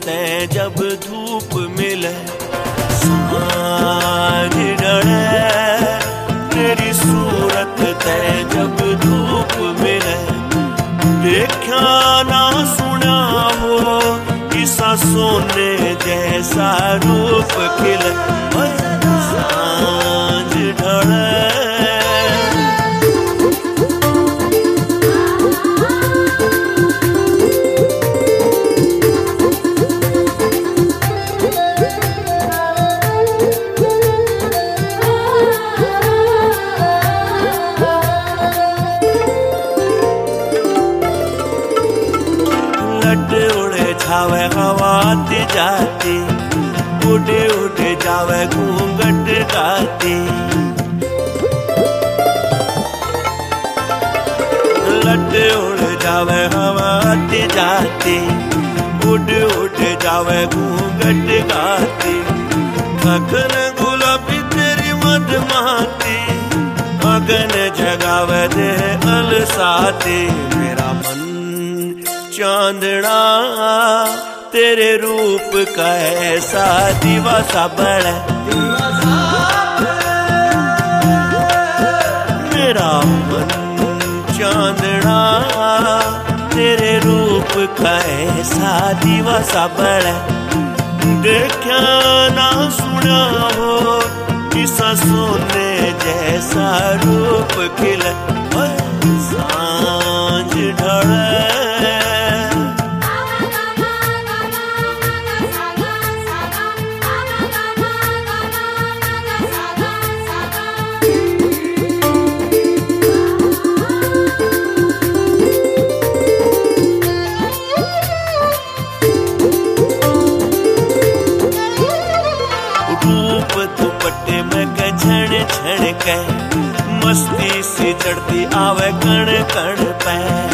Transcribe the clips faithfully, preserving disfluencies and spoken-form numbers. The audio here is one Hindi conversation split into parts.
तै जब धूप मिले, सांझ ढले तेरी सूरत तै जब धूप मिले, देखा ना सुना हो किसा सोने जैसा रूप खिले, सांझ ढले। लट उड़े जावे हवा आती जाती, उड़े उड़े जावे घूंघट गाती, लट उड़े जावे हवा आती जाती, उड़े उड़े जावे घूंघट गाती, अगन गुलाबी तेरी मधुमाती, अगन जगावे दे अलसाती, मेरा मन चांदना तेरे रूप का ऐसा दीवा सा बड़ा, मेरा मन चांदना तेरे रूप का ऐसा दीवा सा बड़ा, देखा ना सुना हो किसा सोने जैसा रूप खिले, सांझ ढले। दुपट्टे में के छण छण के मस्ती सी चढ़ती आवे कण कण पे,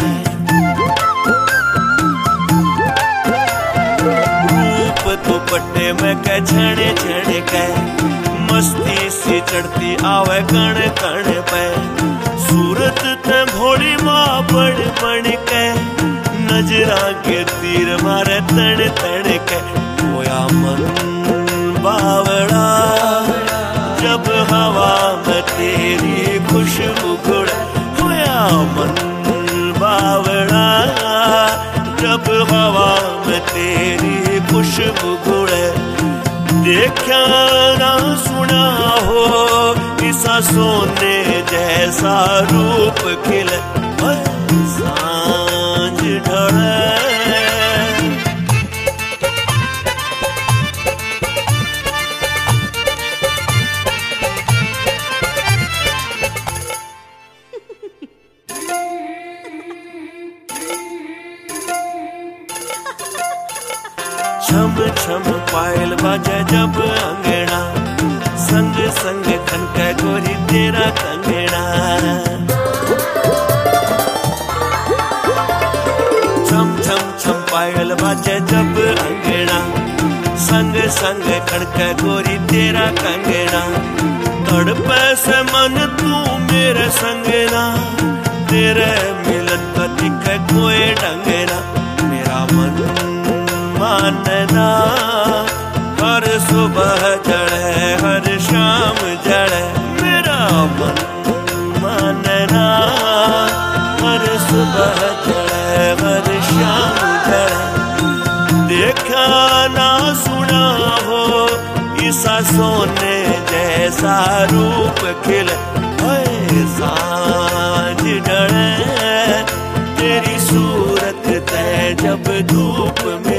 रूप दुपट्टे में के छण छण के मस्ती सी चढ़ती आवे कण कण पे, सूरत ते भोली माँ बड़ बन के नजरा के तीर मारे तण तण के, होया मन बावड़ा जब हवा में तेरी खुशबू उड़े, होया मन बावड़ा जब हवा में तेरी खुशबू उड़े, देखा ना सुना हो किसा सोने जैसा रूप खिले, सांझ ढले। छम छम पायल बाजे जब अंगना, संग संग खनके गोरी तेरा कंगना, छम छम छम पायल बाजे जब अंगना, संग संग खनके गोरी तेरा कंगना, तड़पे से मन तू मेरे संगना, तेरे मिलन का दिखे कोई ढंगना, मेरा मन मानना हर सुबह जड़े हर शाम जड़े, मेरा मन मानना हर सुबह जड़े हर शाम जड़े, देखा ना सुना हो किसा सोने जैसा रूप खिले, सांझ ढले तेरी सूरत तै जब धूप में